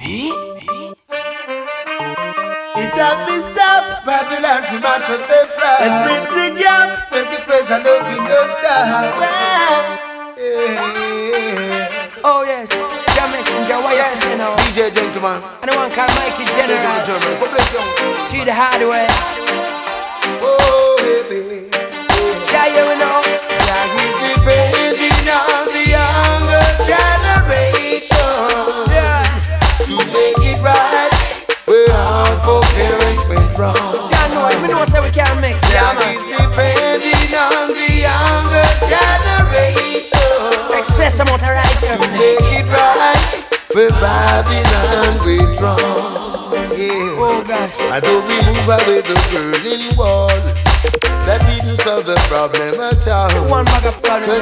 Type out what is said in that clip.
It's a fist stop, Babylon, we mash up the flag. Let's bridge the gap, make a special love in the stop. Yeah. Oh yes, your messenger, what you say now? DJ Gentleman, And the one called Mikey General. God bless you. See the hard way. Oh, baby. Yeah, you know. Jah is depending on the younger generation. Yeah. To make it right, where our forbearance went wrong. Jah know, we know so we can't make it. Jah is depending on the younger generation. Excess amount of To righteousness. make it right, where Babylon went wrong. Yeah. Oh gosh. I don't remove away the Berlin Wall. That didn't solve the problem at all. One bag of problem.